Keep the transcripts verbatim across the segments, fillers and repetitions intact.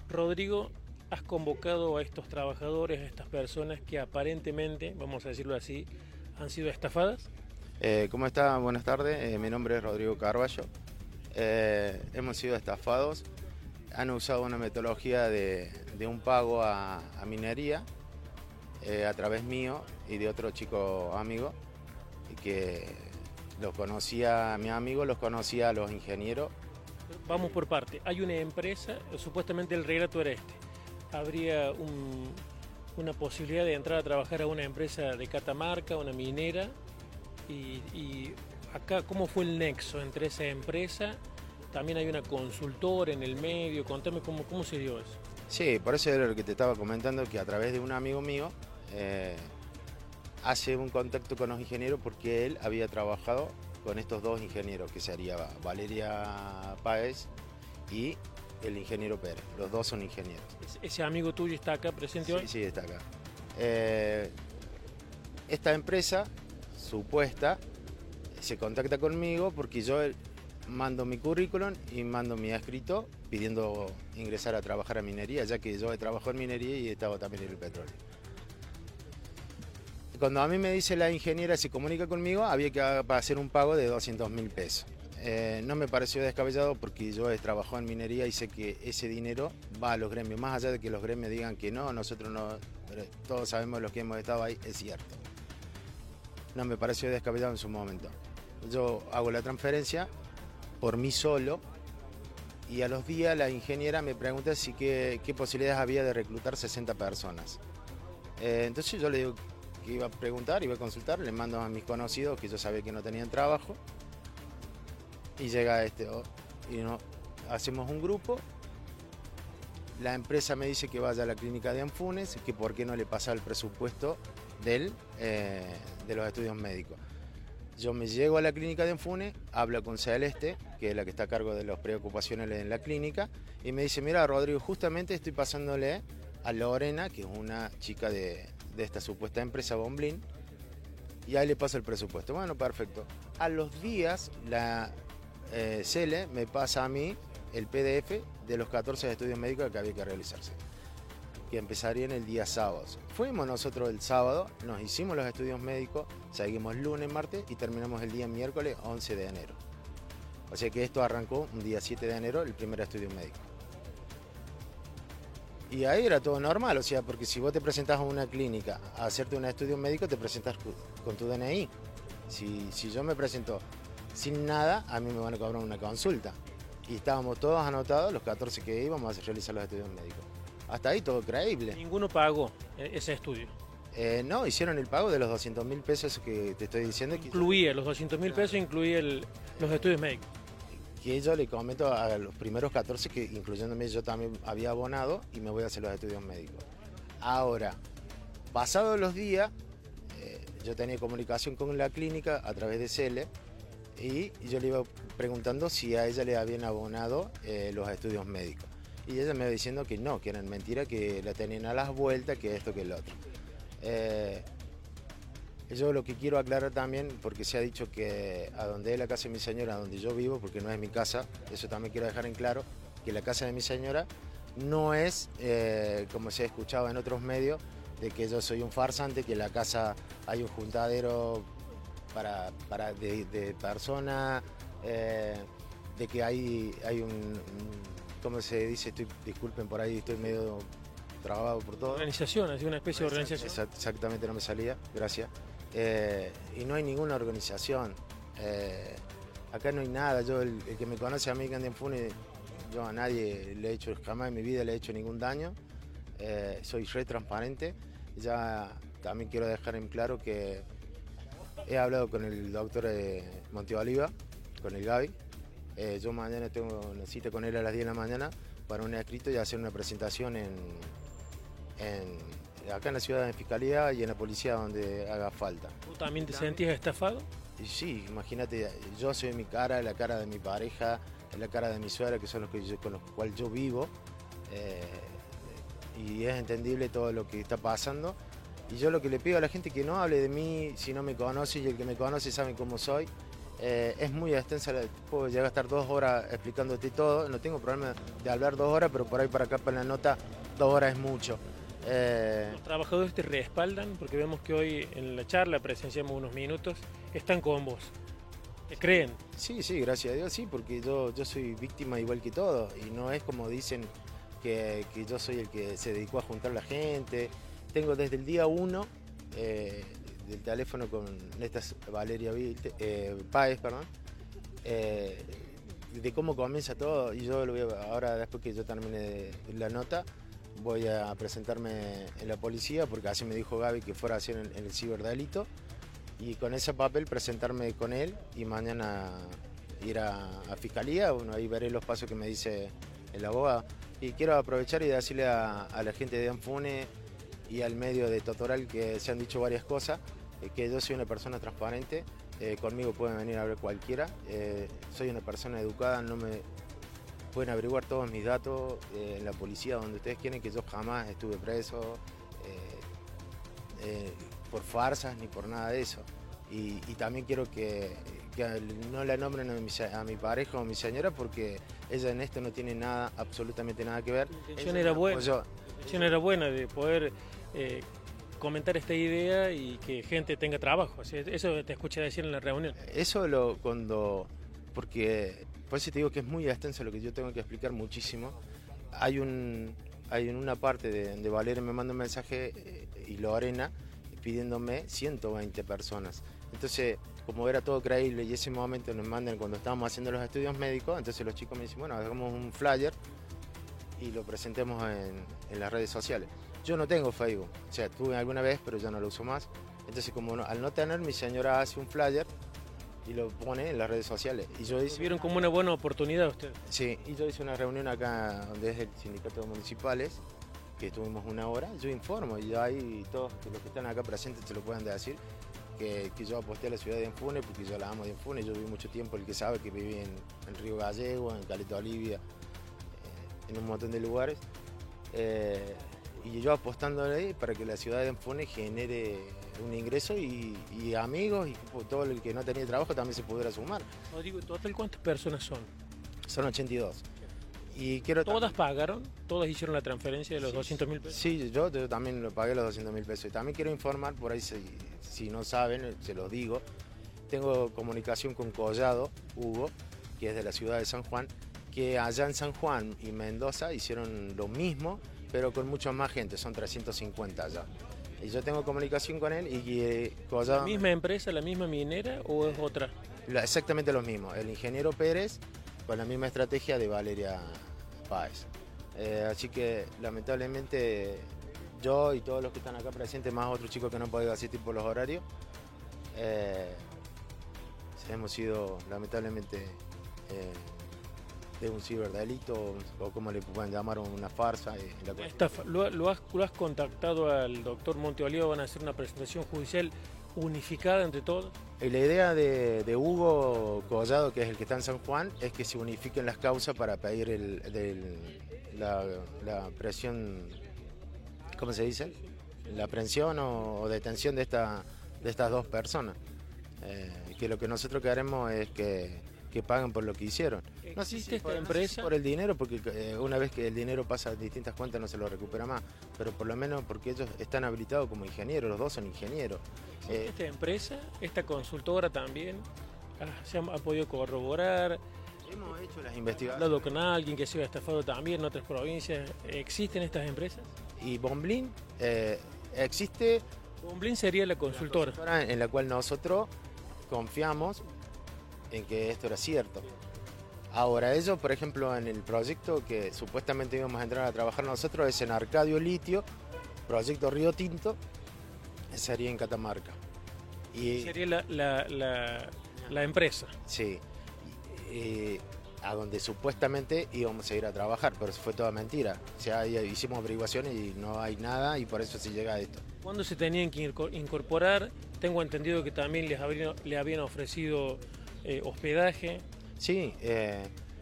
Rodrigo, has convocado a estos trabajadores, a estas personas que aparentemente, vamos a decirlo así, han sido estafadas. Eh, ¿Cómo está? Buenas tardes, eh, mi nombre es Rodrigo Carballo. Eh, hemos sido estafados, han usado una metodología de, de un pago a, a minería eh, a través mío y de otro chico amigo que los conocía, mi amigo los conocía a los ingenieros. Vamos por parte, hay una empresa, supuestamente el relato era este, habría un, una posibilidad de entrar a trabajar a una empresa de Catamarca, una minera, y, y acá, ¿cómo fue el nexo entre esa empresa? También hay una consultora en el medio, contame cómo, cómo se dio eso. Sí, por eso era lo que te estaba comentando, que a través de un amigo mío eh, hace un contacto con los ingenieros porque él había trabajado con estos dos ingenieros, que sería Valeria Páez y el ingeniero Pérez. Los dos son ingenieros. ¿Ese amigo tuyo está acá presente hoy? Sí, sí, está acá. Eh, esta empresa supuesta se contacta conmigo porque yo mando mi currículum y mando mi escrito pidiendo ingresar a trabajar a minería, ya que yo he trabajado en minería y he estado también en el petróleo. Cuando a mí me dice la ingeniera, se comunica conmigo, había que hacer un pago de doscientos mil pesos. Eh, no me pareció descabellado porque yo he trabajado en minería y sé que ese dinero va a los gremios. Más allá de que los gremios digan que no, nosotros no, todos sabemos los que hemos estado ahí, es cierto. No me pareció descabellado en su momento. Yo hago la transferencia por mí solo y a los días la ingeniera me pregunta si qué, qué posibilidades había de reclutar sesenta personas. Eh, entonces yo le digo que iba a preguntar, iba a consultar, le mando a mis conocidos que yo sabía que no tenían trabajo y llega este y no, hacemos un grupo. La empresa me dice que vaya a la clínica de Anfunes, que por qué no le pasa el presupuesto del, eh, de los estudios médicos. Yo me llego a la clínica de Anfunes, hablo con Celeste, que es la que está a cargo de las preocupaciones en la clínica, y me dice, mira Rodrigo, justamente estoy pasándole a Lorena, que es una chica de, de esta supuesta empresa Bomblin, y ahí le paso el presupuesto. Bueno, perfecto. A los días, la eh, Cele me pasa a mí el P D F de los catorce estudios médicos que había que realizarse, que empezarían el día sábado. Fuimos nosotros el sábado, nos hicimos los estudios médicos, seguimos lunes, martes y terminamos el día miércoles once de enero. O sea que esto arrancó un día siete de enero, el primer estudio médico. Y ahí era todo normal, o sea, porque si vos te presentás a una clínica a hacerte un estudio médico, te presentás con tu D N I. Si, si yo me presento sin nada, a mí me van a cobrar una consulta. Y estábamos todos anotados, los catorce que íbamos a realizar los estudios médicos. Hasta ahí todo creíble. Ninguno pagó ese estudio. Eh, no, hicieron el pago de los doscientos mil pesos que te estoy diciendo. Incluía, los doscientos mil pesos incluía el, los estudios médicos. Que yo le comento a los primeros catorce, que incluyéndome yo también había abonado y me voy a hacer los estudios médicos. Ahora, pasados los días, eh, yo tenía comunicación con la clínica a través de Cele y yo le iba preguntando si a ella le habían abonado eh, los estudios médicos. Y ella me iba diciendo que no, que eran mentiras, que la tenían a las vueltas, que esto, que el otro. Eh, yo lo que quiero aclarar también, porque se ha dicho que a donde es la casa de mi señora, a donde yo vivo, porque no es mi casa, eso también quiero dejar en claro, que la casa de mi señora no es, eh, como se ha escuchado en otros medios, de que yo soy un farsante, que en la casa hay un juntadero para, para de, de personas, eh, de que hay, hay un, un ¿cómo se dice? Estoy, disculpen por ahí, estoy medio trabado por todo. Organización, es una especie de organización. Exactamente, no me salía, gracias. Eh, y no hay ninguna organización. Eh, acá no hay nada. Yo, el, el que me conoce a mí, Candy Anfunes, yo a nadie le he hecho, jamás en mi vida le he hecho ningún daño. Eh, soy re transparente. Ya también quiero dejar en claro que he hablado con el doctor eh, Monteoliva, con el Gaby. Eh, yo mañana tengo una cita con él a las diez de la mañana para un escrito y hacer una presentación en, en, acá en la ciudad de Fiscalía y en la policía donde haga falta. ¿Tú también te sentías estafado? Y sí, imagínate, yo soy mi cara, la cara de mi pareja, la cara de mi suegra, que son los que yo, con los cuales yo vivo. Eh, y es entendible todo lo que está pasando. Y yo lo que le pido a la gente es que no hable de mí si no me conoce, y el que me conoce sabe cómo soy. Eh, es muy extensa, puedo llegar a estar dos horas explicándote todo, no tengo problema de hablar dos horas, pero por ahí para acá para la nota dos horas es mucho. Eh... ¿Los trabajadores te respaldan? Porque vemos que hoy en la charla presenciamos unos minutos, están con vos. ¿Te creen? Sí, sí, gracias a Dios, sí, porque yo, yo soy víctima igual que todos y no es como dicen que, que yo soy el que se dedicó a juntar a la gente. Tengo desde el día uno eh, del teléfono con esta Valeria Vilte, eh, Páez, perdón, eh, de cómo comienza todo. Y yo lo voy a, ahora, después que yo termine la nota, voy a presentarme en la policía, porque así me dijo Gaby que fuera a hacer en, en el ciberdelito, y con ese papel presentarme con él y mañana ir a, a fiscalía. Bueno, ahí veré los pasos que me dice el abogado. Y quiero aprovechar y decirle a, a la gente de Anfune y al medio de Totoral, que se han dicho varias cosas, eh, que yo soy una persona transparente, eh, conmigo pueden venir a ver cualquiera, eh, soy una persona educada, no me pueden averiguar todos mis datos eh, en la policía, donde ustedes quieren, que yo jamás estuve preso eh, eh, por farsas ni por nada de eso. Y, y también quiero que, que no la nombren a mi, a mi pareja o a mi señora, porque ella en esto no tiene nada, absolutamente nada que ver. La intención era buena, la intención era buena de poder eh, comentar esta idea y que gente tenga trabajo. Eso te escuché decir en la reunión. Eso lo cuando, porque por eso te digo que es muy extenso lo que yo tengo que explicar muchísimo. Hay un, hay en una parte de, de Valeria me manda un mensaje eh, y Lorena pidiéndome ciento veinte personas. Entonces, como era todo creíble y ese momento nos mandan cuando estábamos haciendo los estudios médicos, entonces los chicos me dicen, bueno, hagamos un flyer y lo presentemos en, en las redes sociales. Yo no tengo Facebook, o sea, tuve alguna vez, pero ya no lo uso más. Entonces, como no, al no tener, mi señora hace un flyer y lo pone en las redes sociales. Y yo hice, ¿vieron como una buena oportunidad ustedes? Sí, y yo hice una reunión acá donde es el sindicato de municipales, que estuvimos una hora, yo informo y ahí todos los que están acá presentes se lo pueden decir, que, que yo aposté a la ciudad de Anfune porque yo la amo de Anfune. Yo viví mucho tiempo, el que sabe, que viví en, en Río Gallego, en Caleta Olivia, eh, en un montón de lugares, eh, y yo apostándole para que la ciudad de Anfune genere un ingreso y, y amigos, y todo el que no tenía trabajo también se pudiera sumar. Rodrigo, ¿total cuántas personas son? Son ochenta y dos. Y quiero ¿Todas pagaron? ¿Todas hicieron la transferencia de los sí, doscientos mil pesos? Sí, yo, yo también lo pagué los doscientos mil pesos. Y también quiero informar, por ahí si, si no saben, se los digo, tengo comunicación con Collado, Hugo, que es de la ciudad de San Juan, que allá en San Juan y Mendoza hicieron lo mismo, pero con mucha más gente, son trescientos cincuenta allá. Y yo tengo comunicación con él y eh, Collado... ¿La misma empresa, la misma minera o es otra? Exactamente lo mismo, el ingeniero Pérez con la misma estrategia de Valeria Páez. Eh, así que lamentablemente yo y todos los que están acá presentes, más otros chicos que no han podido asistir por los horarios, eh, hemos sido lamentablemente eh, de un ciberdelito o, o como le pueden llamar, una farsa. Eh, la Estafa. ¿Lo, lo, has, ¿Lo has contactado al doctor Monteoliva? ¿Van a hacer una presentación judicial unificada entre todos? Y la idea de, de Hugo Collado, que es el que está en San Juan, es que se unifiquen las causas para pedir el, el, la, la presión, ¿cómo se dice? La aprehensión o, o detención de, esta, de estas dos personas. Eh, que lo que nosotros queremos es que, que paguen por lo que hicieron. No sé si esta por, empresa... no sé si por el dinero, porque eh, una vez que el dinero pasa a distintas cuentas no se lo recupera más, pero por lo menos porque ellos están habilitados como ingenieros, los dos son ingenieros. Eh, esta empresa, esta consultora también, ah, se ha, ha podido corroborar. Hemos hecho las investigaciones. Hablado con alguien que se ha estafado también en otras provincias. ¿Existen estas empresas? Y Bomblin eh, existe. Bomblin sería la consultora. la consultora en la cual nosotros confiamos en que esto era cierto. Ahora, ellos, por ejemplo, en el proyecto que supuestamente íbamos a entrar a trabajar nosotros, es en Arcadio Litio, proyecto Río Tinto, sería en Catamarca. Y sería la, la, la, la empresa. Sí, y, a donde supuestamente íbamos a ir a trabajar, pero fue toda mentira. O sea, hicimos averiguaciones y no hay nada, y por eso se llega a esto. ¿Cuándo se tenían que incorporar? Tengo entendido que también les habrían, le habían ofrecido eh, hospedaje. Sí, eh,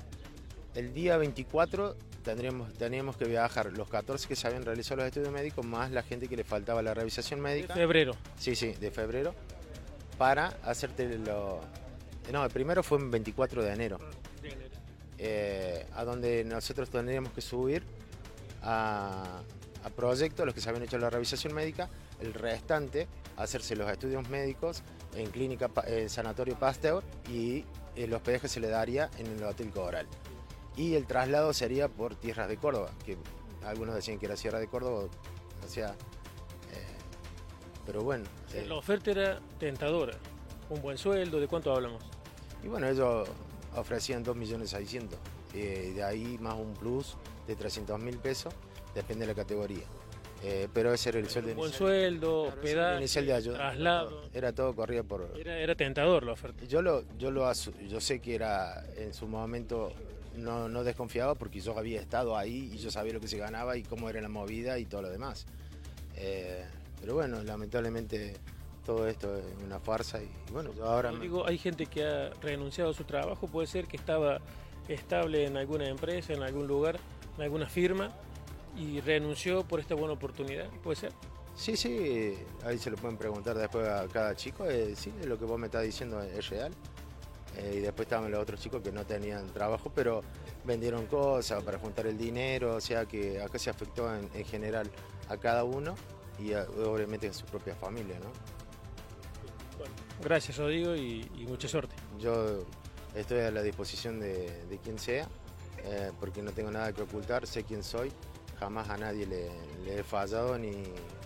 el día veinticuatro tendríamos, teníamos que viajar los catorce que se habían realizado los estudios médicos, más la gente que le faltaba la revisación médica. De febrero. Sí, sí, de febrero, para hacerte lo, No, el primero fue el veinticuatro de enero, De enero. eh, a donde nosotros tendríamos que subir a, a proyectos, los que se habían hecho la revisación médica, el restante, hacerse los estudios médicos en clínica, en Sanatorio Pasteur, y el hospedaje se le daría en el Hotel Coral. Y el traslado sería por tierras de Córdoba, que algunos decían que era Sierra de Córdoba, o sea, eh, pero bueno. O sea, eh, la oferta era tentadora. Un buen sueldo, ¿de cuánto hablamos? Y bueno, ellos ofrecían dos millones seiscientos mil, eh, de ahí más un plus de trescientos mil pesos, depende de la categoría. Eh, pero ese era el sueldo Un buen inicial. sueldo, Claro, ese era el hospedaje, inicial de ayuda. traslado. Era todo corría por... Era, era tentador la oferta. Yo lo, yo lo asu- yo sé que era en su momento, no, no desconfiaba porque yo había estado ahí y yo sabía lo que se ganaba y cómo era la movida y todo lo demás. Eh, pero bueno, lamentablemente todo esto es una farsa y bueno, yo ahora... Yo me- digo, hay gente que ha renunciado a su trabajo, puede ser que estaba estable en alguna empresa, en algún lugar, en alguna firma, y renunció por esta buena oportunidad, puede ser. Sí, sí, ahí se lo pueden preguntar después a cada chico, eh, sí, lo que vos me estás diciendo es real. Eh, y después estaban los otros chicos que no tenían trabajo, pero vendieron cosas para juntar el dinero, o sea que acá se afectó en, en general a cada uno y a- obviamente a su propia familia, ¿no? Bueno, gracias Rodrigo y, y mucha suerte. Yo estoy a la disposición de, de quien sea, eh, porque no tengo nada que ocultar, sé quién soy, jamás a nadie le, le he fallado ni,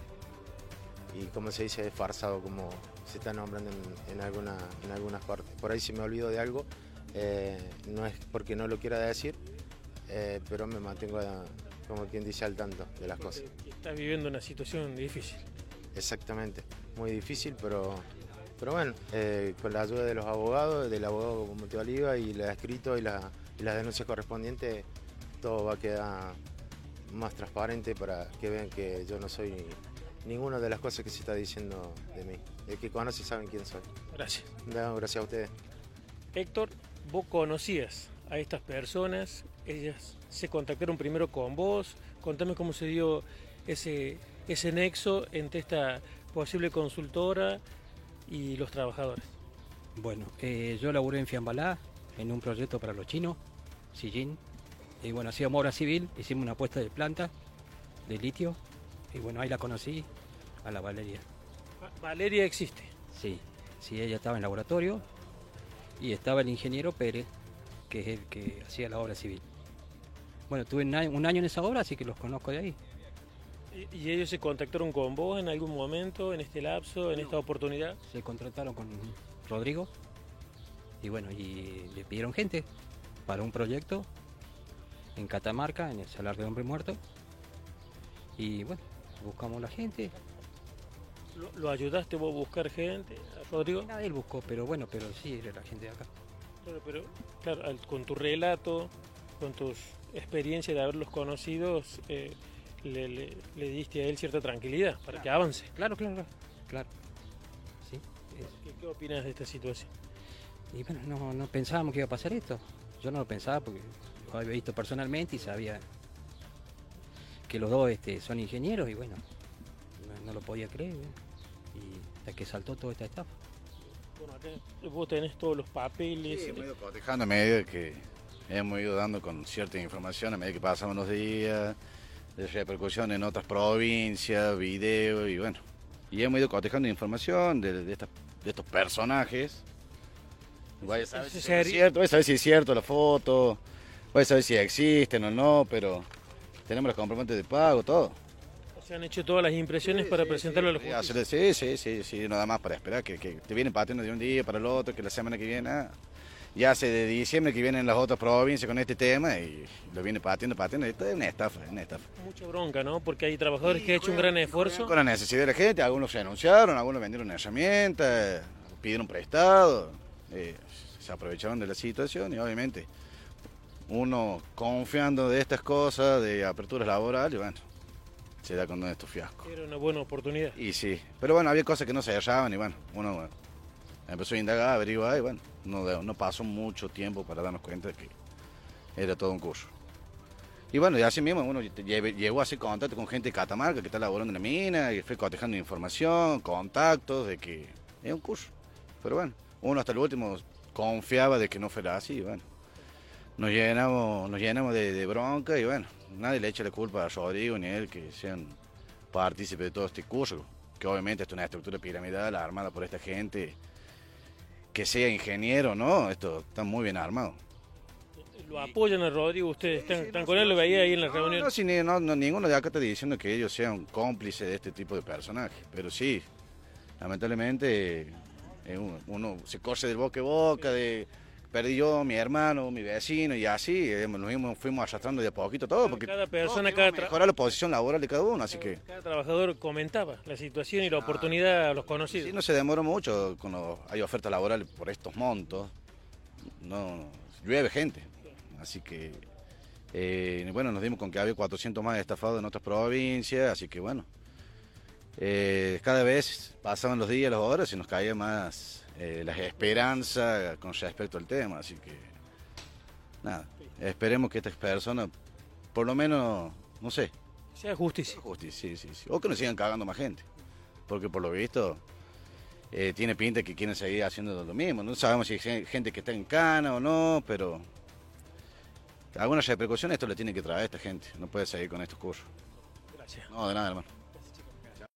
y como se dice, he farsado como se está nombrando en, en, alguna, en algunas partes. Por ahí si me olvido de algo, eh, no es porque no lo quiera decir, eh, pero me mantengo, a- como quien dice, al tanto de las cosas. Estás viviendo una situación difícil. Exactamente, muy difícil, pero, pero bueno, eh, con la ayuda de los abogados, del abogado como Teo Oliva y el escrito y, la, y las denuncias correspondientes, todo va a quedar más transparente para que vean que yo no soy ninguna de las cosas que se está diciendo de mí. El que conoce saben quién soy. Gracias. No, gracias a ustedes. Héctor, vos conocías a estas personas, ellas se contactaron primero con vos, contame cómo se dio ese, ese nexo entre esta posible consultora y los trabajadores. Bueno, eh, yo laburé en Fiambalá, en un proyecto para los chinos, Sillín, y bueno, hacíamos obra civil, hicimos una puesta de planta de litio, y bueno, ahí la conocí, a la Valeria. Valeria existe. Sí, sí, ella estaba en laboratorio, y estaba el ingeniero Pérez, que es el que hacía la obra civil. Bueno, tuve un año, un año en esa obra, así que los conozco de ahí. ¿Y, y ellos se contactaron con vos en algún momento, en este lapso, en esta oportunidad? Se contrataron con Rodrigo, y bueno, y le pidieron gente para un proyecto en Catamarca, en el Salar de Hombre Muerto. Y bueno, buscamos la gente. ¿Lo, lo ayudaste vos a buscar gente, a Rodrigo? Nada, él buscó, pero bueno, pero sí, era la gente de acá. Claro, pero claro, al- con tu relato, con tus experiencias de haberlos conocido, eh, le, le- le diste a él cierta tranquilidad para que avance. Claro, claro, claro. claro. Sí. es- ¿Qué, qué opinas de esta situación? Y bueno, no, no pensábamos que iba a pasar esto. Yo no lo pensaba porque lo había visto personalmente y sabía que los dos este, son ingenieros y bueno, no, no lo podía creer. ¿eh? Y hasta que saltó toda esta etapa. Bueno, acá vos tenés todos los papeles. Sí, eh, hemos ido cotejando a medida que hemos ido dando con cierta información, a medida que pasaban los días, de repercusión en otras provincias, videos y bueno. Y hemos ido cotejando información de, de, estas- de estos personajes. Vaya a saber ¿Es si es serio? cierto, vaya a saber si es cierto la foto, vaya a saber si existen o no, pero tenemos los comprobantes de pago, todo. Se han hecho todas las impresiones para presentarlo a la Sí, justicia. hacerle- sí, sí, sí, sí, nada más para esperar que, que te vienen pateando de un día para el otro, que la semana que viene, ah, ya hace de diciembre que vienen las otras provincias con este tema y lo viene pateando, pateando, esto es una estafa, es una estafa. Mucha bronca, ¿no? Porque hay trabajadores que han hecho un gran esfuerzo. Con la necesidad de la gente, algunos renunciaron, algunos vendieron herramientas, pidieron prestado, eh, se aprovecharon de la situación y obviamente uno confiando de estas cosas, de aperturas laborales, bueno, se da con estos fiascos. Era una buena oportunidad. Y sí, pero bueno, había cosas que no se cerraban y bueno, uno bueno, empezó a indagar, averiguar y bueno, no, no pasó mucho tiempo para darnos cuenta de que era todo un curso. Y bueno, y así mismo uno lle- llegó a hacer contacto con gente de Catamarca que está laborando en la mina y fue cotejando información, contactos de que es un curso. Pero bueno, uno hasta el último confiaba de que no fuera así, bueno. Nos llenamos, nos llenamos de, de bronca y bueno, nadie le echa la culpa a Rodrigo ni a él que sean partícipes de todo este curso, que obviamente es una estructura piramidal armada por esta gente, que sea ingeniero, ¿no? Esto está muy bien armado. ¿Lo apoyan a Rodrigo ustedes? ¿Están, están con él? ¿Lo veía ahí en la no, reunión? No, si ni- no, no, ninguno de acá está diciendo que ellos sean cómplices de este tipo de personajes, pero sí, lamentablemente eh, uno, uno se corre del boca a boca, de perdí yo, mi hermano, mi vecino y así, eh, nos fuimos, fuimos arrastrando de a poquito todo, porque Cada persona, todos cada queremos tra- mejorar la posición laboral de cada uno, así que Cada trabajador comentaba la situación y la oportunidad a los conocidos. sí, no se demoró mucho cuando hay ofertas laborales por estos montos, no llueve gente, así que eh, bueno, nos dimos con que había cuatrocientos más estafados en otras provincias, así que bueno, eh, cada vez pasaban los días, las horas y nos caía más eh, las esperanzas con respecto al tema, así que nada, esperemos que estas personas, por lo menos, no sé, Sea justicia. justicia, sí, sí, sí, o que nos sigan cagando más gente, porque por lo visto eh, tiene pinta que quieren seguir haciendo lo mismo, no sabemos si hay gente que está en cana o no, pero algunas repercusiones esto le tiene que traer a esta gente, no puede seguir con estos cursos. Gracias. No, de nada, hermano.